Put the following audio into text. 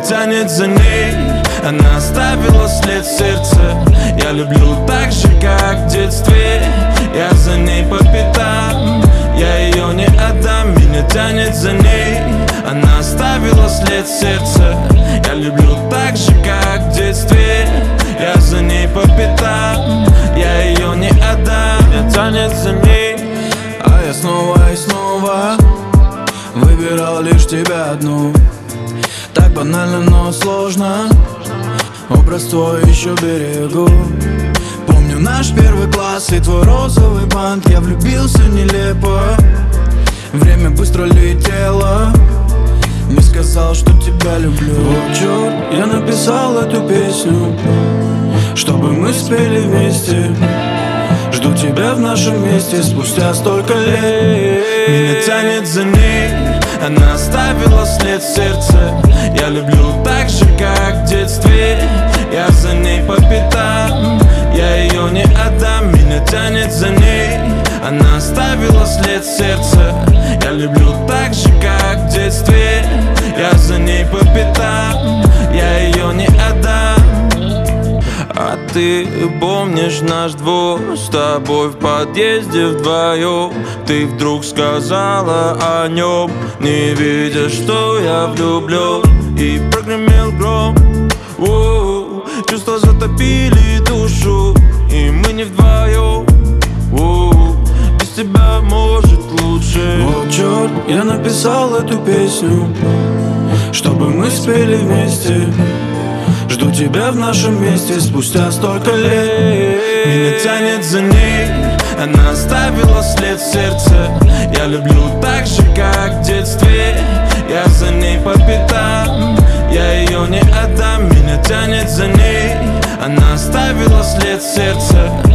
тянет за ней. Она оставила след в сердце. Я люблю так же, как в детстве. Я за ней по пятам, я ее не отдам. Меня тянет за ней. Она оставила след в сердце. Я люблю так же, как в детстве. Я за ней по пятам, я ее не отдам. Меня тянет за ней. А я снова и снова выбирал лишь тебя одну. Так банально, но сложно. Образ твой еще берегу. Помню наш первый класс и твой розовый бант. Я влюбился нелепо. Время быстро летело. Не сказал, что тебя люблю. О, черт, я написал эту песню, чтобы мы спели вместе. Жду тебя в нашем месте спустя столько лет. Меня тянет за ней. Она оставила след в сердце. Я люблю так же, как в детстве. Я за ней по пятам, я ее не отдам. Меня тянет за ней. Она оставила след в сердце. Я люблю так же, как в детстве. Я за ней по пятам, я ее не отдам. А ты помнишь наш двор с тобой в подъезде вдвоем? Ты вдруг сказала о нем, не видя, что я влюблен. И прогремел гром. Воу, чувства затопили душу, и мы не вдвоем. Воу, без тебя может лучше. О, черт, я написал эту песню, чтобы мы спели вместе. Жду тебя в нашем месте спустя столько лет. Меня тянет за ней. Она оставила след в сердце. Я люблю так же, как в детстве. Я за ней по пятам, я ее не отдам. Меня тянет за ней. Она оставила след в сердце.